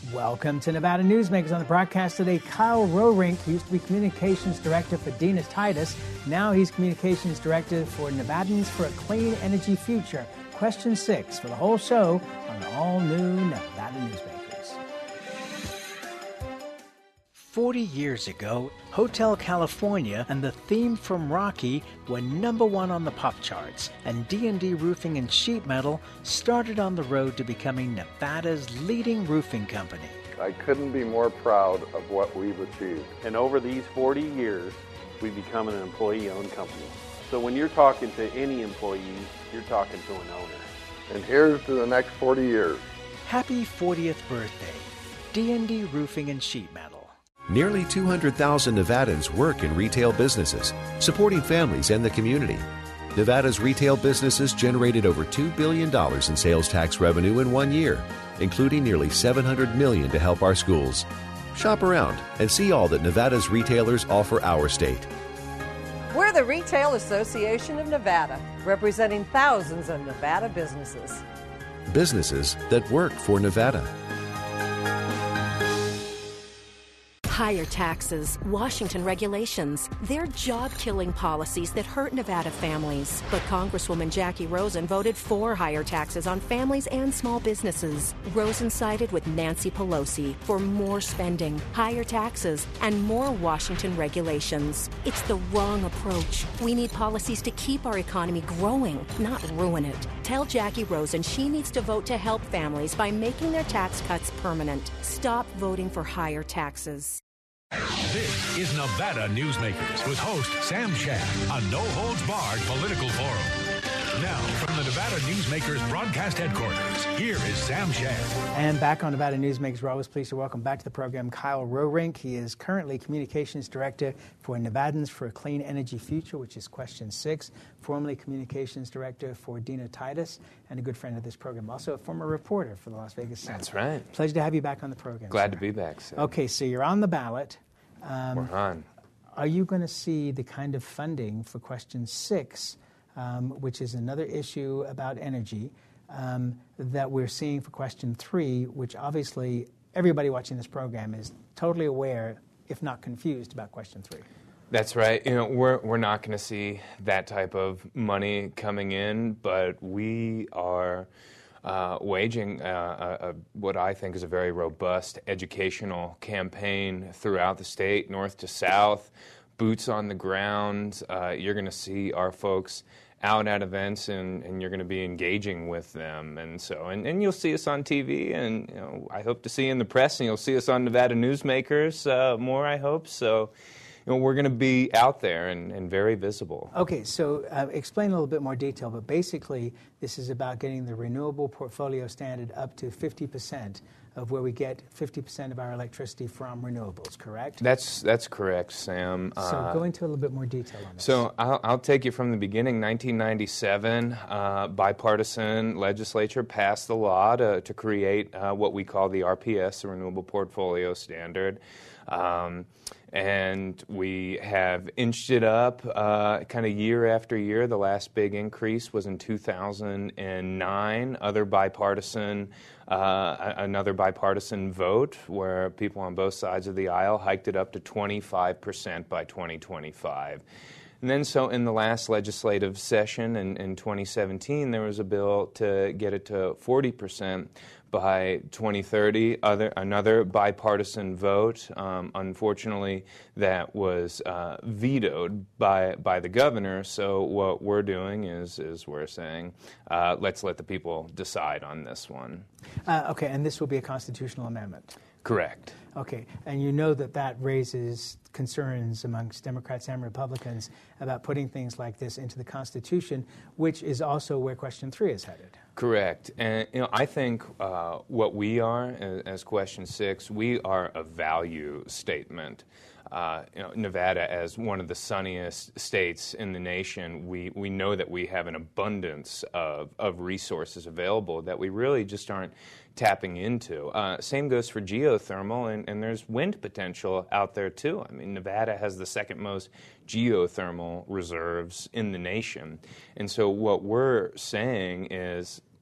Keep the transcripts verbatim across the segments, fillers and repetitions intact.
Welcome to Nevada Newsmakers. On the broadcast today, Kyle Rorink, who used to be Communications Director for Dina Titus. Now he's Communications Director for Nevadans for a Clean Energy Future. Question six for the whole show on the all-new Nevada Newsmakers. Forty years ago, Hotel California and the theme from Rocky were number one on the pop charts, and D and D Roofing and Sheet Metal started on the road to becoming Nevada's leading roofing company. I couldn't be more proud of what we've achieved. And over these forty years, we've become an employee-owned company. So when you're talking to any employee, you're talking to an owner. And here's to the next forty years. Happy fortieth birthday, D and D Roofing and Sheet Metal. Nearly two hundred thousand Nevadans work in retail businesses, supporting families and the community. Nevada's retail businesses generated over two billion dollars in sales tax revenue in one year, including nearly seven hundred million dollars to help our schools. Shop around and see all that Nevada's retailers offer our state. We're the Retail Association of Nevada, representing thousands of Nevada businesses. Businesses that work for Nevada. Higher taxes, Washington regulations. They're job-killing policies that hurt Nevada families. But Congresswoman Jackie Rosen voted for higher taxes on families and small businesses. Rosen sided with Nancy Pelosi for more spending, higher taxes, and more Washington regulations. It's the wrong approach. We need policies to keep our economy growing, not ruin it. Tell Jackie Rosen she needs to vote to help families by making their tax cuts permanent. Stop voting for higher taxes. This is Nevada Newsmakers with host Sam Shad, a no-holds-barred political forum. Now, from the Nevada Newsmakers broadcast headquarters, here is Sam Shad. And back on Nevada Newsmakers, we're always pleased to welcome back to the program Kyle Rorink. He is currently Communications Director for Nevadans for a Clean Energy Future, which is question six, formerly Communications Director for Dina Titus, and a good friend of this program, also a former reporter for the Las Vegas Sun. That's right. Pleasure to have you back on the program. Glad sir. to be back, sir. Okay, so you're on the ballot. Um, We're on. Are you going to see the kind of funding for question six, um, which is another issue about energy, um, that we're seeing for question three, which obviously everybody watching this program is totally aware, if not confused, about question three? That's right. You know, we're we're not going to see that type of money coming in, but we are uh, waging uh, a, a, what I think is a very robust educational campaign throughout the state, north to south, boots on the ground. Uh, you're going to see our folks out at events, and, and you're going to be engaging with them, and so and, and you'll see us on T V, and you know, I hope to see you in the press, and you'll see us on Nevada Newsmakers uh, more. I hope so. You know, we're going to be out there and, and very visible. Okay, so uh, explain a little bit more detail, but basically this is about getting the renewable portfolio standard up to fifty percent of where we get fifty percent of our electricity from renewables, correct? That's that's correct, Sam. So uh, go into a little bit more detail on this. So I'll, I'll take you from the beginning. nineteen ninety-seven, uh, bipartisan legislature passed the law to, to create uh, what we call the R P S, the Renewable Portfolio Standard. Um, and we have inched it up uh, kind of year after year. The last big increase was in two thousand nine. Other bipartisan, uh, another bipartisan vote where people on both sides of the aisle hiked it up to twenty-five percent by twenty twenty-five. And then so in the last legislative session in, in twenty seventeen, there was a bill to get it to forty percent by twenty thirty. Other another bipartisan vote. Um, unfortunately, that was uh, vetoed by by the governor. So what we're doing is is we're saying uh, let's let the people decide on this one. Uh, okay, and this will be a constitutional amendment. Correct. Okay, and you know that that raises concerns amongst Democrats and Republicans about putting things like this into the Constitution, which is also where question three is headed. Correct. And you know, I think uh, what we are, as, as question six, we are a value statement. Uh, you know, Nevada, as one of the sunniest states in the nation, we, we know that we have an abundance of, of resources available that we really just aren't tapping into. Uh, same goes for geothermal, and, and there's wind potential out there too. I mean, Nevada has the second most geothermal reserves in the nation. And so what we're saying is,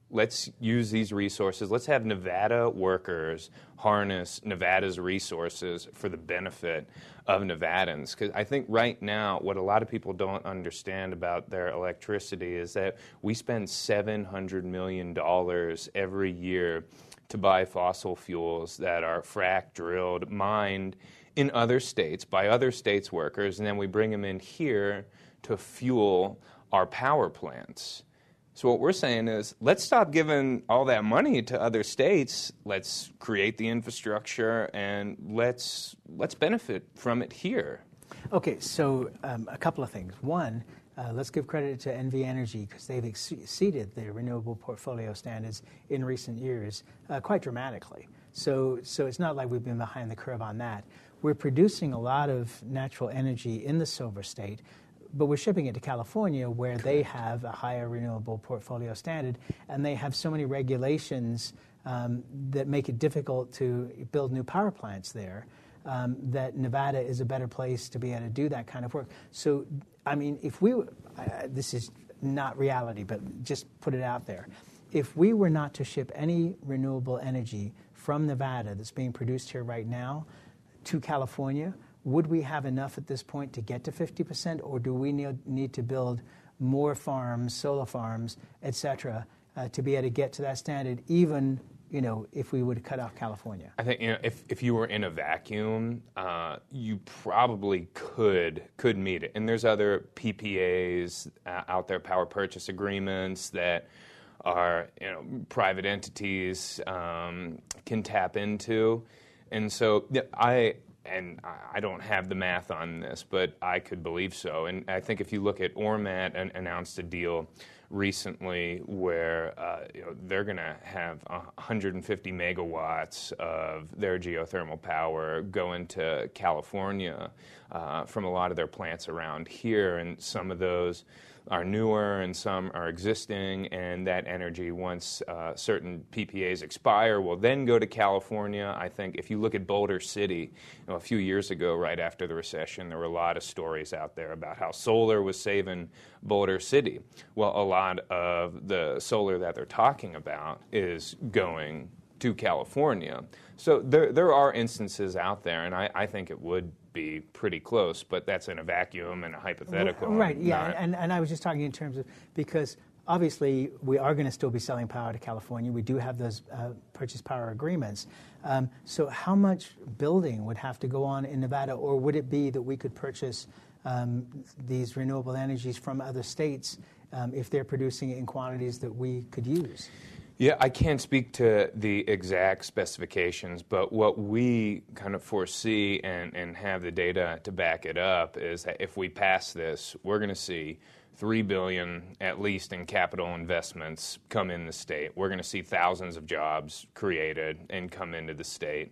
let's use these resources. Let's have Nevada workers harness Nevada's resources for the benefit of Nevadans. Because I think right now what a lot of people don't understand about their electricity is that we spend seven hundred million dollars every year to buy fossil fuels that are fracked, drilled, mined in other states by other states' workers, and then we bring them in here to fuel our power plants. So what we're saying is, let's stop giving all that money to other states. Let's create the infrastructure and let's let's benefit from it here. Okay, so um, a couple of things. One, uh, let's give credit to N V Energy because they've ex- exceeded their renewable portfolio standards in recent years uh, quite dramatically. So, so it's not like we've been behind the curve on that. We're producing a lot of natural energy in the Silver State, but we're shipping it to California where Correct. They have a higher renewable portfolio standard, and they have so many regulations um, that make it difficult to build new power plants there um, that Nevada is a better place to be able to do that kind of work. So, I mean, if we, uh, this is not reality, but just put it out there. If we were not to ship any renewable energy from Nevada that's being produced here right now to California, would we have enough at this point to get to fifty percent, or do we need, need to build more farms, solar farms, et cetera, uh, to be able to get to that standard, even you know, if we would cut off California? I think you know, if, if you were in a vacuum, uh, you probably could could meet it. And there's other P P As uh, out there, power purchase agreements, that are you know private entities um, can tap into. And so yeah, I. And I don't have the math on this, but I could believe so. And I think if you look at Ormat, an, announced a deal recently where uh, you know, they're going to have one hundred fifty megawatts of their geothermal power go into California uh, from a lot of their plants around here. And some of those are newer and some are existing, and that energy, once uh, certain P P As expire, will then go to California. I think if you look at Boulder City, you know, a few years ago, right after the recession, there were a lot of stories out there about how solar was saving Boulder City. Well, a lot of the solar that they're talking about is going to California. So there there are instances out there, and I, I think it would be pretty close, but that's in a vacuum and a hypothetical. Right, yeah, not... and, and I was just talking in terms of, because obviously we are going to still be selling power to California. We do have those uh, purchase power agreements. Um, so how much building would have to go on in Nevada, or would it be that we could purchase um, these renewable energies from other states um, if they're producing it in quantities that we could use? Yeah, I can't speak to the exact specifications, but what we kind of foresee and, and have the data to back it up is that if we pass this, we're going to see three billion dollars at least in capital investments come in the state. We're going to see thousands of jobs created and come into the state.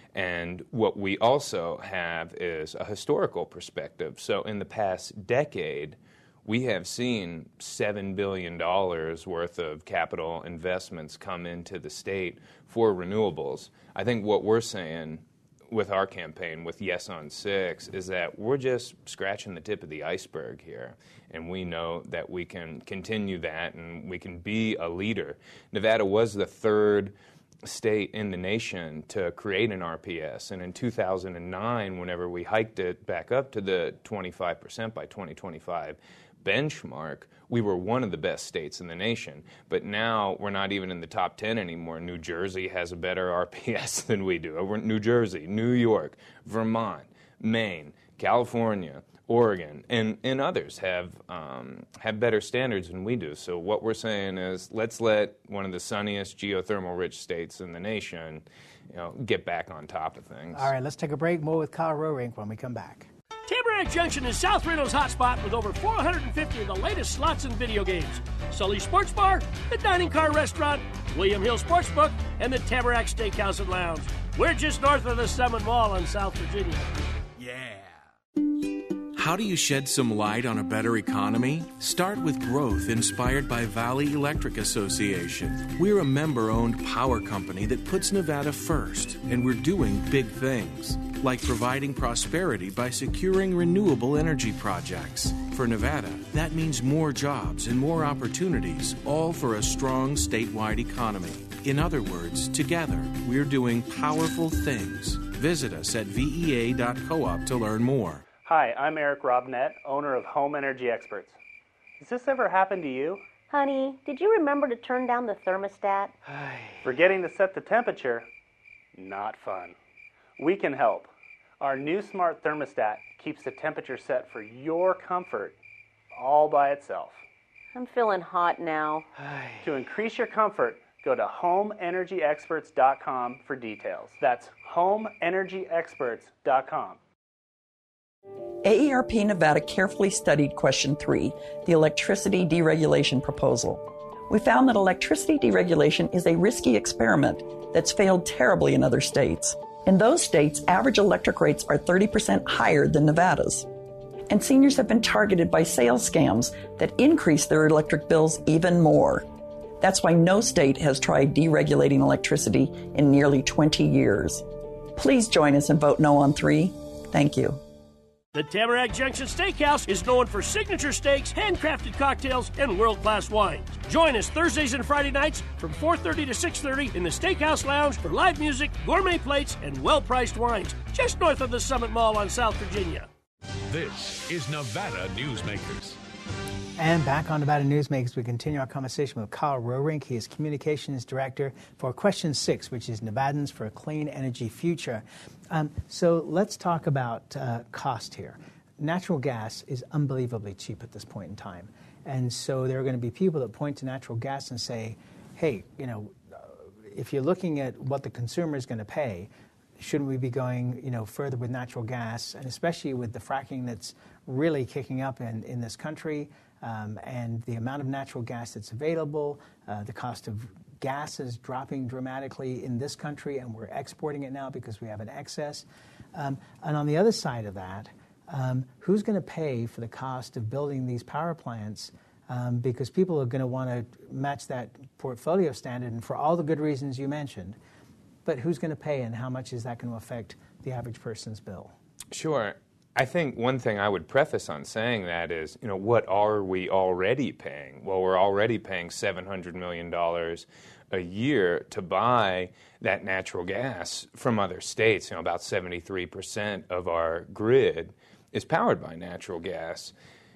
And what we also have is a historical perspective. So in the past decade, we have seen seven billion dollars worth of capital investments come into the state for renewables. I think what we're saying with our campaign, with Yes on Six, is that we're just scratching the tip of the iceberg here. And we know that we can continue that and we can be a leader. Nevada was the third state in the nation to create an R P S. And in two thousand nine, whenever we hiked it back up to the twenty-five percent by twenty twenty-five, benchmark, we were one of the best states in the nation. But now we're not even in the top ten anymore. New Jersey has a better R P S than we do. New Jersey, New York, Vermont, Maine, California, Oregon, and, and others have um, have better standards than we do. So what we're saying is, let's let one of the sunniest geothermal-rich states in the nation, you know, get back on top of things. All right, let's take a break. More with Kyle Roerink when we come back. Tamarack Junction is South Reno's hotspot with over four hundred fifty of the latest slots and video games. Sully Sports Bar, the Dining Car Restaurant, William Hill Sportsbook, and the Tamarack Steakhouse and Lounge. We're just north of the Summit Mall in South Virginia. Yeah. How do you shed some light on a better economy? Start with growth inspired by Valley Electric Association. We're a member-owned power company that puts Nevada first, and we're doing big things. like providing prosperity by securing renewable energy projects. For Nevada, that means more jobs and more opportunities, all for a strong statewide economy. In other words, together, we're doing powerful things. Visit us at V E A dot coop to learn more. Hi, I'm Eric Robnett, owner of Home Energy Experts. Has this ever happened to you? Honey, did you remember to turn down the thermostat? Forgetting to set the temperature? Not fun. We can help. Our new smart thermostat keeps the temperature set for your comfort all by itself. I'm feeling hot now. To increase your comfort, go to home energy experts dot com for details. That's home energy experts dot com. A E R P Nevada carefully studied question three, the electricity deregulation proposal. We found that electricity deregulation is a risky experiment that's failed terribly in other states. In those states, average electric rates are thirty percent higher than Nevada's. And seniors have been targeted by sales scams that increase their electric bills even more. That's why no state has tried deregulating electricity in nearly twenty years. Please join us and vote no on three. Thank you. The Tamarack Junction Steakhouse is known for signature steaks, handcrafted cocktails, and world-class wines. Join us Thursdays and Friday nights from four thirty to six thirty in the Steakhouse Lounge for live music, gourmet plates, and well-priced wines, just north of the Summit Mall on South Virginia. This is Nevada Newsmakers. And back on Nevada Newsmakers, we continue our conversation with Kyle Rorink. He is Communications Director for Question six, which is Nevadans for a Clean Energy Future. Um, so let's talk about uh, cost here. Natural gas is unbelievably cheap at this point in time. And so there are going to be people that point to natural gas and say, hey, you know, if you're looking at what the consumer is going to pay, shouldn't we be going, you know, further with natural gas, and especially with the fracking that's really kicking up in, in this country, um, and the amount of natural gas that's available, uh, the cost of gas is dropping dramatically in this country, and we're exporting it now because we have an excess. Um, and on the other side of that, um, who's going to pay for the cost of building these power plants? Um, because people are going to want to match that portfolio standard, and for all the good reasons you mentioned. But who's going to pay, and how much is that going to affect the average person's bill? Sure. I think one thing I would preface on saying that is, you know, what are we already paying? Well, we're already paying seven hundred million dollars a year to buy that natural gas from other states. You know, about seventy-three percent of our grid is powered by natural gas.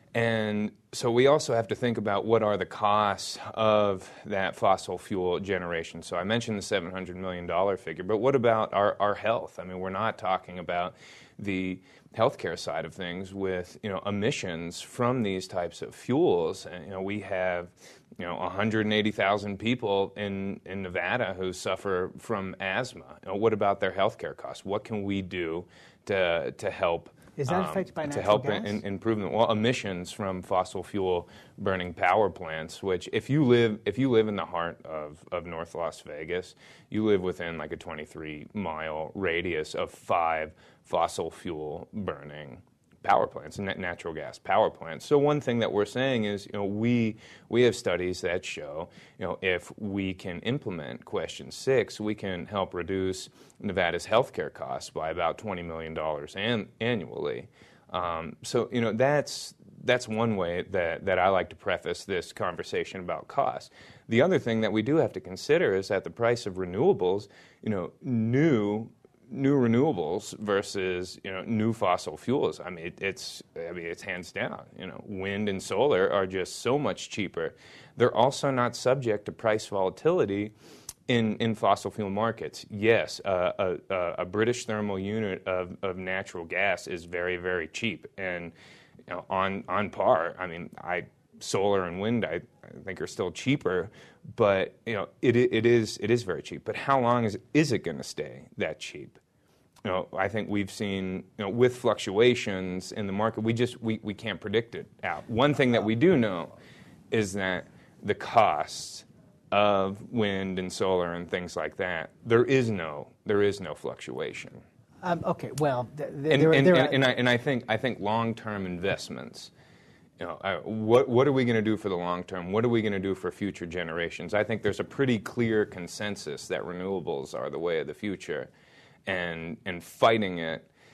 And so we also have to think about what are the costs of that fossil fuel generation. So I mentioned the seven hundred million dollars figure, but what about our, our health? I mean, we're not talking about the healthcare side of things with, you know, emissions from these types of fuels. And, you know, we have, you know, one hundred eighty thousand people in, in Nevada who suffer from asthma. You know, what about their healthcare costs? What can we do to to help? Is that affected by um, natural to help gas? In, improve them? Well, emissions from fossil fuel burning power plants. Which, if you live if you live in the heart of, of North Las Vegas, you live within like a twenty-three mile radius of five fossil fuel burning power plants, and natural gas power plants. So one thing that we're saying is, you know, we we have studies that show, you know, if we can implement Question six, we can help reduce Nevada's healthcare costs by about twenty million dollars an, annually. Um, so, you know, that's that's one way that, that I like to preface this conversation about cost. The other thing that we do have to consider is that the price of renewables, you know, new new renewables versus, you know, new fossil fuels. I mean, it, it's I mean, it's hands down. You know, wind and solar are just so much cheaper. They're also not subject to price volatility in, in fossil fuel markets. Yes, uh, a, a British thermal unit of, of natural gas is very, very cheap, and, you know, on on par. I mean, I solar and wind I, I think are still cheaper, but, you know, it it is it is very cheap. But how long is is it going to stay that cheap? You know, I think we've seen, you know, with fluctuations in the market, we just we, we can't predict it out. One thing that we do know is that the costs of wind and solar and things like that, there is no there is no fluctuation. Um, okay, well, th- th- and, there, and, there and, are, and I and I think I think long-term investments. You know, uh, what what are we going to do for the long term? What are we going to do for future generations? I think there's a pretty clear consensus that renewables are the way of the future, and and fighting it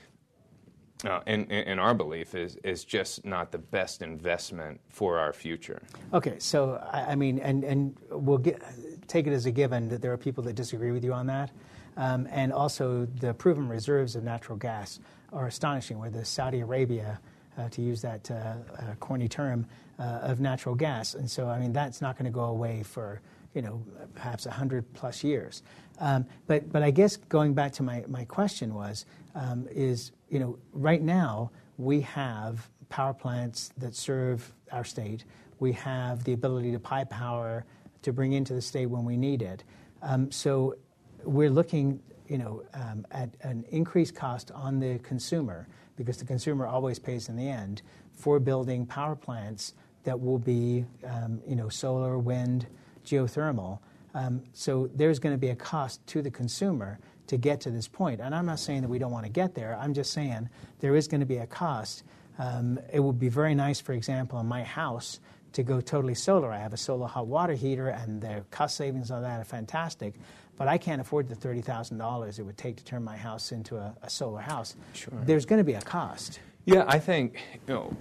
Uh, and, and our belief is is just not the best investment for our future. Okay, so I, I mean, and and we'll get, take it as a given that there are people that disagree with you on that, um, and also the proven reserves of natural gas are astonishing. Where the Saudi Arabia, uh, to use that uh, uh, corny term, uh, of natural gas, and so I mean that's not going to go away for you know perhaps a hundred plus years. Um, but but I guess going back to my my question was um, is. You know, right now we have power plants that serve our state. We have the ability to pipe power to bring into the state when we need it. Um, so we're looking, you know, um, at an increased cost on the consumer, because the consumer always pays in the end, for building power plants that will be, um, you know, solar, wind, geothermal. Um, so there's going to be a cost to the consumer to get to this point. And I'm not saying that we don't want to get there. I'm just saying there is going to be a cost. Um, it would be very nice, for example, in my house to go totally solar. I have a solar hot water heater, and the cost savings on that are fantastic. But I can't afford the thirty thousand dollars it would take to turn my house into a, a solar house. Sure. There's going to be a cost. Yeah, I think, you know,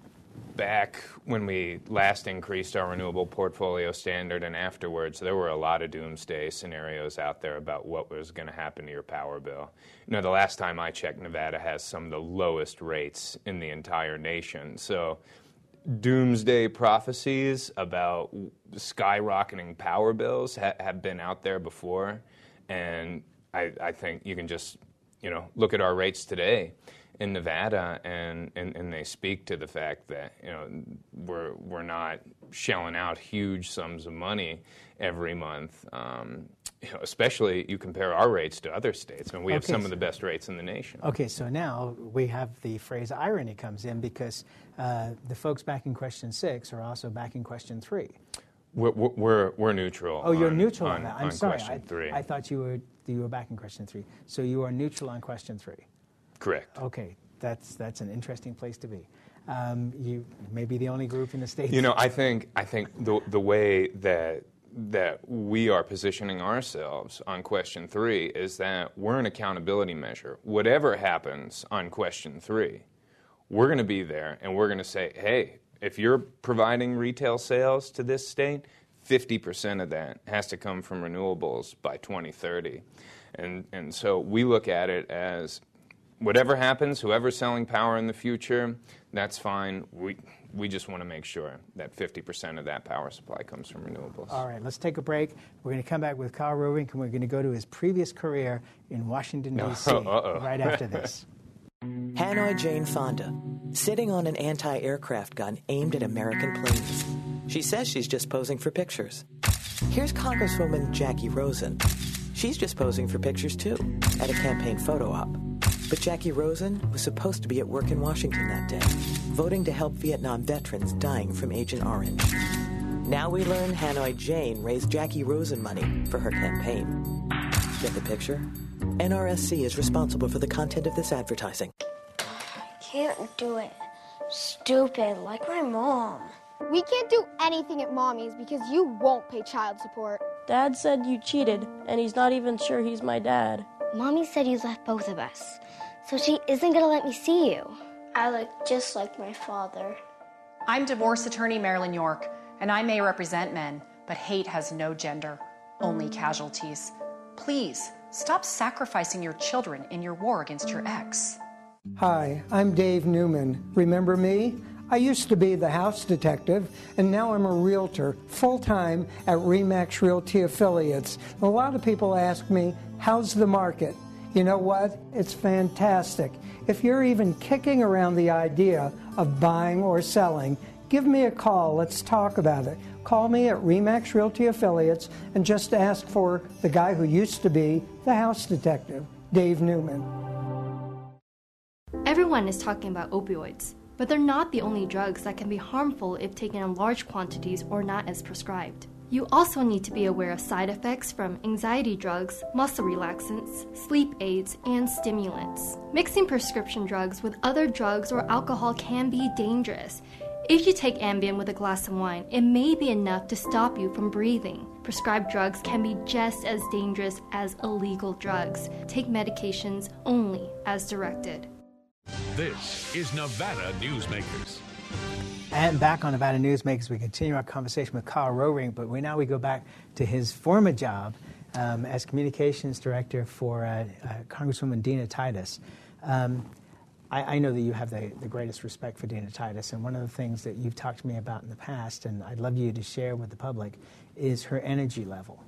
back when we last increased our renewable portfolio standard and afterwards, there were a lot of doomsday scenarios out there about what was going to happen to your power bill. You know, the last time I checked, Nevada has some of the lowest rates in the entire nation. So doomsday prophecies about skyrocketing power bills ha- have been out there before. And I, I think you can just, you know, look at our rates today in Nevada, and, and, and they speak to the fact that, you know, we're we're not shelling out huge sums of money every month. Um, you know, especially you compare our rates to other states, and we have Okay, some so- of the best rates in the nation. Okay, so now we have the phrase irony comes in, because uh, the folks backing question six are also backing question three. We're we're, we're neutral. Oh, you're on, neutral on, on that. I'm on sorry. question I, three. I thought you were you were backing question three. So you are neutral on question three. Correct. Okay, that's that's an interesting place to be. Um, you may be the only group in the state. You know, I think I think the the way that that we are positioning ourselves on question three is that we're an accountability measure. Whatever happens on question three, we're going to be there, and we're going to say, hey, if you're providing retail sales to this state, fifty percent of that has to come from renewables by twenty thirty. And and so we look at it as whatever happens, whoever's selling power in the future, that's fine. We we just want to make sure that fifty percent of that power supply comes from renewables. All right, let's take a break. We're going to come back with Kyle Rowrink, and we're going to go to his previous career in Washington, D C Uh-oh. right after this. Hanoi Jane Fonda, sitting on an anti-aircraft gun aimed at American planes. She says she's just posing for pictures. Here's Congresswoman Jackie Rosen. She's just posing for pictures, too, at a campaign photo op. But Jackie Rosen was supposed to be at work in Washington that day, voting to help Vietnam veterans dying from Agent Orange. Now we learn Hanoi Jane raised Jackie Rosen money for her campaign. Get the picture? N R S C is responsible for the content of this advertising. Can't do it. Stupid, like my mom. We can't do anything at Mommy's because you won't pay child support. Dad said you cheated, and he's not even sure he's my dad. Mommy said you left both of us, so she isn't gonna let me see you. I look just like my father. I'm divorce attorney Marilyn York, and I may represent men, but hate has no gender, only casualties. Please, stop sacrificing your children in your war against your ex. Hi, I'm Dave Newman. Remember me? I used to be the house detective, and now I'm a realtor, full-time at RE/MAX Realty Affiliates. A lot of people ask me, how's the market? You know what? It's fantastic. If you're even kicking around the idea of buying or selling, give me a call. Let's talk about it. Call me at RE/MAX Realty Affiliates and just ask for the guy who used to be the house detective, Dave Newman. Everyone is talking about opioids, but they're not the only drugs that can be harmful if taken in large quantities or not as prescribed. You also need to be aware of side effects from anxiety drugs, muscle relaxants, sleep aids, and stimulants. Mixing prescription drugs with other drugs or alcohol can be dangerous. If you take Ambien with a glass of wine, it may be enough to stop you from breathing. Prescribed drugs can be just as dangerous as illegal drugs. Take medications only as directed. This is Nevada Newsmakers. And back on Nevada Newsmakers, we continue our conversation with Kyle Roehring, but we now we go back to his former job um, as communications director for uh, uh, Congresswoman Dina Titus. Um, I, I know that you have the, the greatest respect for Dina Titus, and one of the things that you've talked to me about in the past, and I'd love you to share with the public, is her energy level.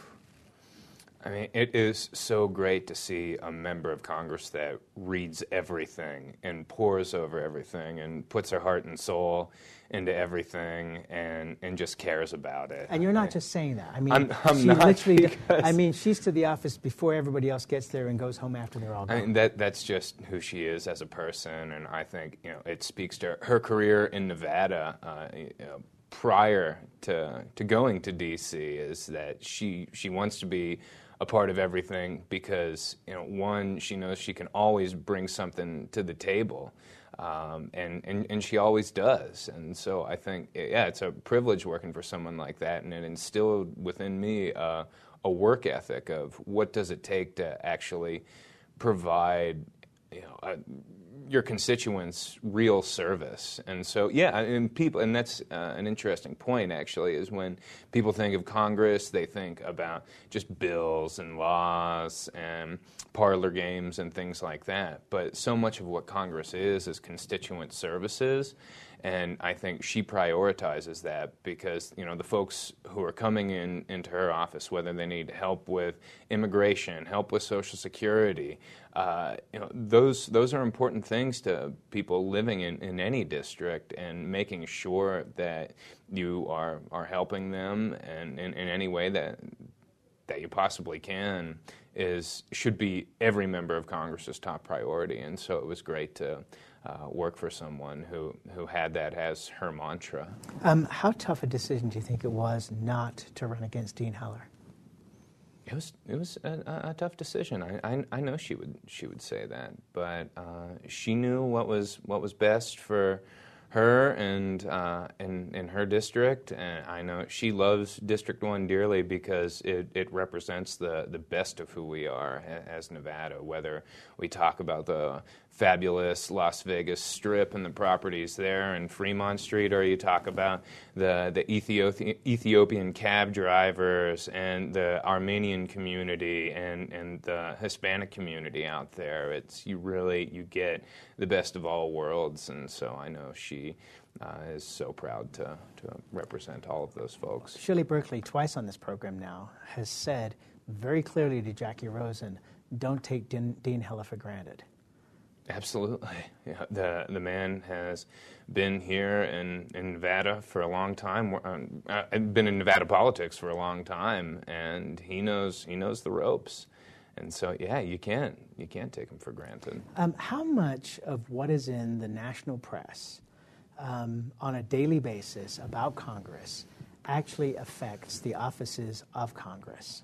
I mean, it is so great to see a member of Congress that reads everything and pores over everything and puts her heart and soul into everything and, and just cares about it. And you're not I, just saying that. I mean, I'm, I'm she not literally. I mean, she's to the office before everybody else gets there and goes home after they're all gone. I mean, that that's just who she is as a person, and I think you know it speaks to her career in Nevada. Uh, you know, prior to to going to D C, is that she she wants to be a part of everything because, you know, one, she knows she can always bring something to the table, um, and, and, and she always does. And so I think, yeah, it's a privilege working for someone like that, and it instilled within me uh, a work ethic of what does it take to actually provide, you know, a, your constituents real service. And so, yeah, and people, and that's uh, an interesting point, actually, is when people think of Congress, they think about just bills and laws and parlor games and things like that. But so much of what Congress is is constituent services. And I think she prioritizes that because, you know, the folks who are coming in into her office, whether they need help with immigration, help with Social Security, uh, you know, those those are important things to people living in, in any district, and making sure that you are are helping them and in, in any way that that you possibly can is should be every member of Congress's top priority. And so it was great to Uh, work for someone who, who had that as her mantra. Um, how tough a decision do you think it was not to run against Dean Heller? It was it was a, a tough decision. I, I I know she would she would say that, but uh, she knew what was what was best for her and uh, in in her district, and I know she loves District One dearly because it, it represents the, the best of who we are as Nevada. Whether we talk about the fabulous Las Vegas Strip and the properties there and Fremont Street, or you talk about the the Ethiopia, Ethiopian cab drivers and the Armenian community and, and the Hispanic community out there. It's you really you get the best of all worlds, and so I know she uh, is so proud to to represent all of those folks. Shirley Berkeley, twice on this program now, has said very clearly to Jackie Rosen, "Don't take Dean, Dean Heller for granted." Absolutely. Yeah, the the man has been here in, in Nevada for a long time. Uh, been in Nevada politics for a long time, and he knows he knows the ropes. And so, yeah, you can't you can't take him for granted. Um, how much of what is in the national press um, on a daily basis about Congress actually affects the offices of Congress?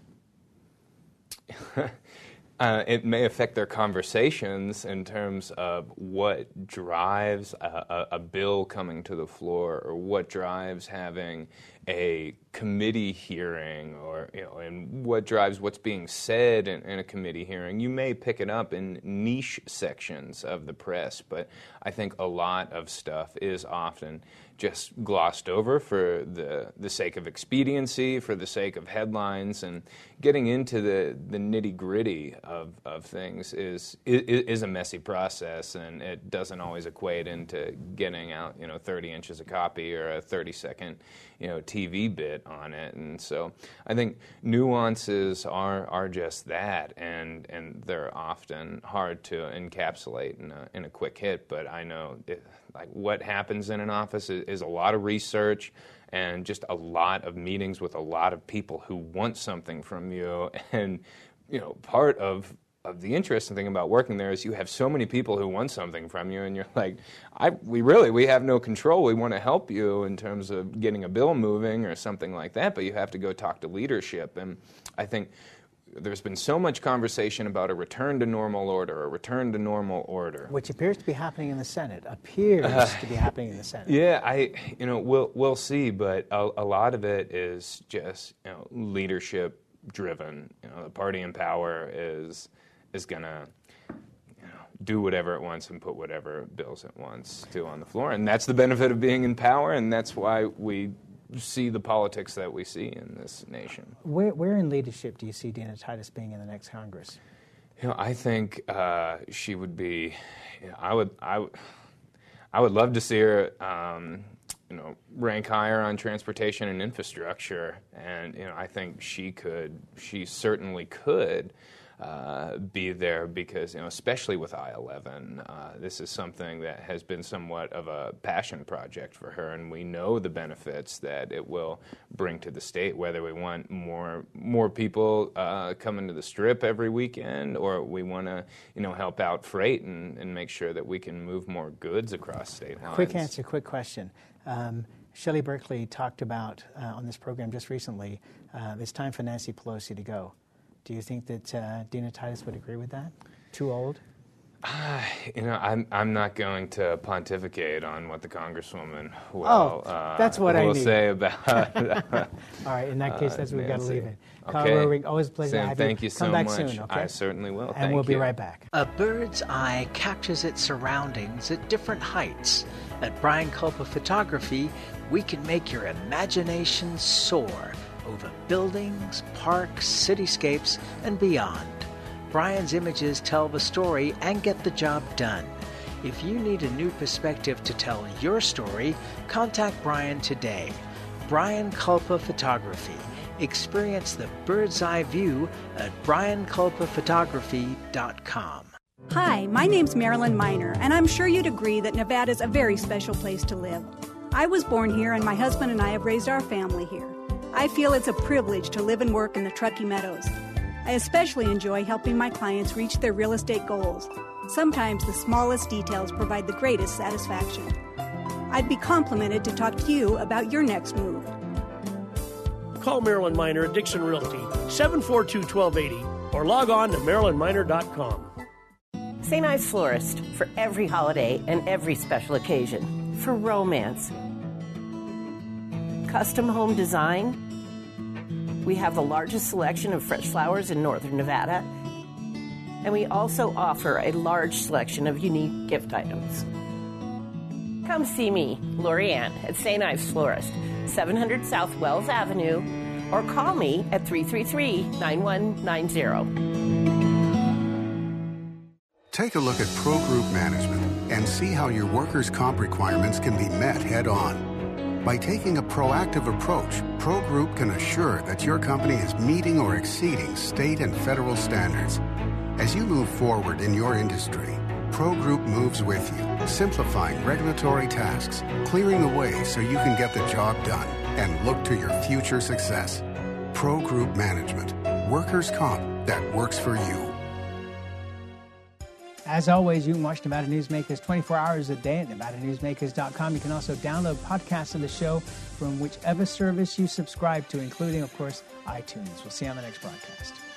Uh, it may affect their conversations in terms of what drives a, a, a bill coming to the floor, or what drives having a committee hearing, or you know, and what drives what's being said in, in a committee hearing. You may pick it up in niche sections of the press, but I think a lot of stuff is often just glossed over for the the sake of expediency, for the sake of headlines, and getting into the, the nitty-gritty of, of things is, is is a messy process, and it doesn't always equate into getting out, you know, thirty inches of copy or a thirty second, you know, T V bit on it. And so I think nuances are are just that, and and they're often hard to encapsulate in a in a quick hit. But I know it, like what happens in an office is, is a lot of research and just a lot of meetings with a lot of people who want something from you. And you know, part of of the interesting thing about working there is you have so many people who want something from you, and you're like, I we really we have no control. We want to help you in terms of getting a bill moving or something like that, but you have to go talk to leadership. And I think there's been so much conversation about a return to normal order, a return to normal order, which appears to be happening in the Senate. Appears uh, to be happening in the Senate. Yeah, I, you know, we'll we'll see, but a, a lot of it is just, you know, leadership driven. You know, the party in power is is gonna, you know, do whatever it wants and put whatever bills it wants to on the floor. And that's the benefit of being in power, and that's why we see the politics that we see in this nation. Where, where in leadership do you see Dina Titus being in the next Congress? You know, I think uh, she would be. You know, I would. I would. I would love to see her. Um, you know, rank higher on transportation and infrastructure, and you know, I think she could. She certainly could. Uh, be there because, you know, especially with I eleven, uh, this is something that has been somewhat of a passion project for her, and we know the benefits that it will bring to the state, whether we want more more people uh, coming to the Strip every weekend, or we want to, you know, help out freight and, and make sure that we can move more goods across state lines. Quick answer, quick question. Um, Shelley Berkeley talked about uh, on this program just recently, uh, it's time for Nancy Pelosi to go. Do you think that uh, Dina Titus would agree with that? Too old? Uh, you know, I'm I'm not going to pontificate on what the Congresswoman will, oh, uh, that's what will I need. say about. All right, in that case, that's uh, where we've got to leave it. Kyle Okay. Rowring, always a pleasure Sam, to have thank you. you Come so back much. soon, okay? I certainly will. And Thank we'll be you. right back. A bird's eye captures its surroundings at different heights. At Brian Culpa Photography, we can make your imagination soar over buildings, parks, cityscapes, and beyond. Brian's images tell the story and get the job done. If you need a new perspective to tell your story, contact Brian today. Brian Culpa Photography. Experience the bird's eye view at brian culpa photography dot com. Hi, my name's Marilyn Miner, and I'm sure you'd agree that Nevada's a very special place to live. I was born here, and my husband and I have raised our family here. I feel it's a privilege to live and work in the Truckee Meadows. I especially enjoy helping my clients reach their real estate goals. Sometimes the smallest details provide the greatest satisfaction. I'd be complimented to talk to you about your next move. Call Marilyn Miner at Dixon Realty, seven four two, one two eight zero, or log on to marilyn miner dot com. Saint Ives Florist, for every holiday and every special occasion. For romance. Custom home design. We have the largest selection of fresh flowers in northern Nevada. And we also offer a large selection of unique gift items. Come see me, Lori Ann, at Saint Ives Florist, seven hundred South Wells Avenue, or call me at three three three, nine one nine zero. Take a look at Pro Group Management and see how your workers' comp requirements can be met head-on. By taking a proactive approach, Pro Group can assure that your company is meeting or exceeding state and federal standards. As you move forward in your industry, Pro Group moves with you, simplifying regulatory tasks, clearing the way so you can get the job done and look to your future success. Pro Group Management, workers' comp that works for you. As always, you can watch Nevada Newsmakers twenty-four hours a day at nevada newsmakers dot com. You can also download podcasts of the show from whichever service you subscribe to, including, of course, iTunes. We'll see you on the next broadcast.